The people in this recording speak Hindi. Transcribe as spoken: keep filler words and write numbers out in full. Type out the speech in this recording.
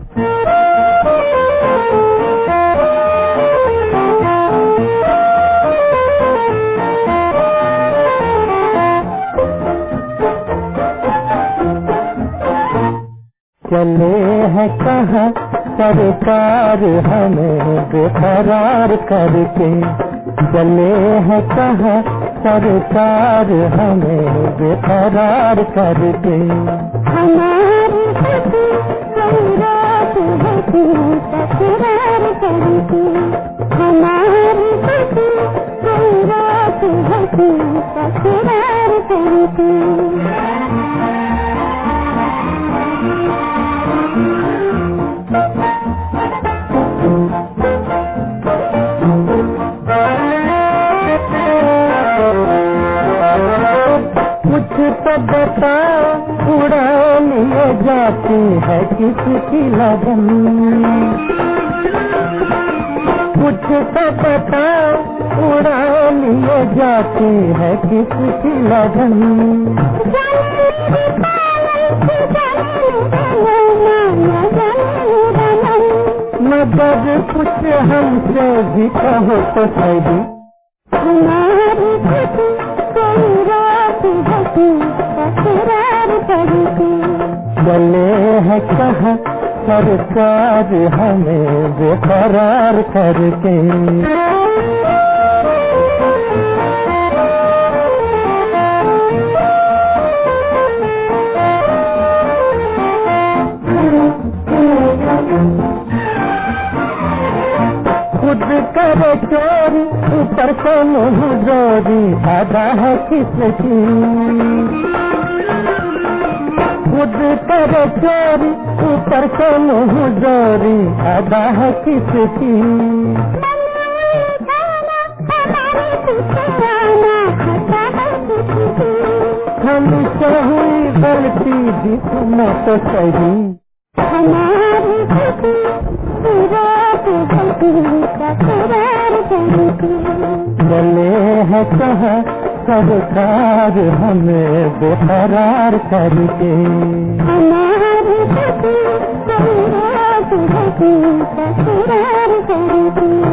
चले हैं कहाँ सरकार हमें बेकरार करके, चले हैं कहाँ सरकार हमें बेकरार करके। हमारी हंसी कोई रात हंसी तकरार करके, हमारी हंसी कोई रात हंसी तकरार करके। कुछ तो बताओ उड़ान ये जाती है किसकी लगन, कुछ तो बताओ उड़ान ये जाती है किसकी लगन। मगर कुछ हमसे भी कहो तो सही, हमारी खुशी कोई रात हंसी तकरार करके। चले हैं कहाँ सरकार हमें बेकरार करके। खुद करे चोरी ऊपर से मुँह जोरी आधा है किसकी, खुद करे चोरी ऊपर से मुँह जोरी आधा है किसकी। हमसे हुई गलती जिसमें तो सही, हमारी खुशी रात हंसी तकरार करके। चले हैं कहाँ सरकार हमें बेकरार करके। हमारी खुशी कोई रात हंसी तकरार करके।